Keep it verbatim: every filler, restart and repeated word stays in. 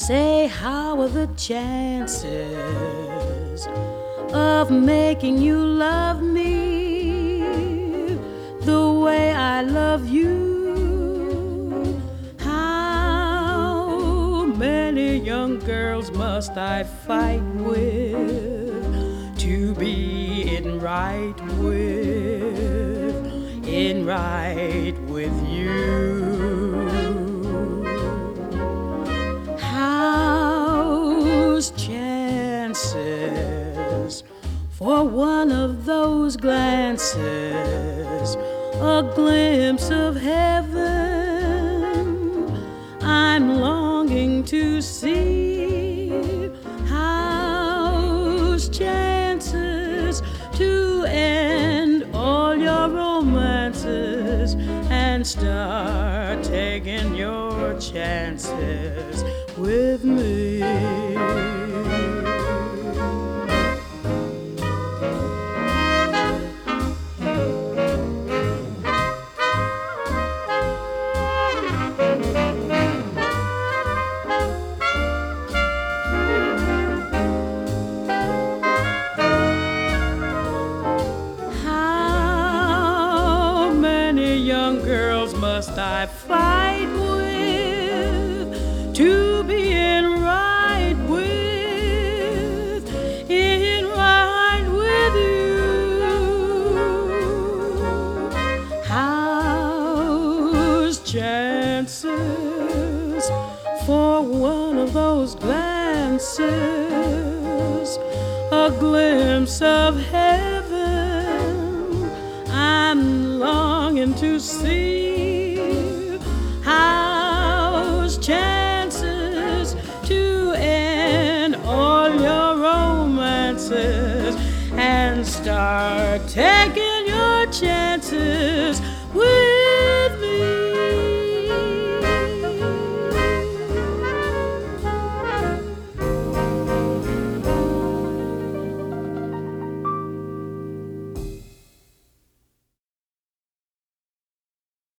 Say, how are the chances of making you love me the way I love you? How many young girls must I fight with to be in right with, in right with you? How's chances for one of those glances, a glimpse of heaven I'm longing to see? How's chances to end all your romances and start taking your chances with me? How many young girls must I fight with to be in right with, in right with you? How's chances for one of those glances, a glimpse of heaven I'm longing to see? How's chances to end all your romances and start taking your chances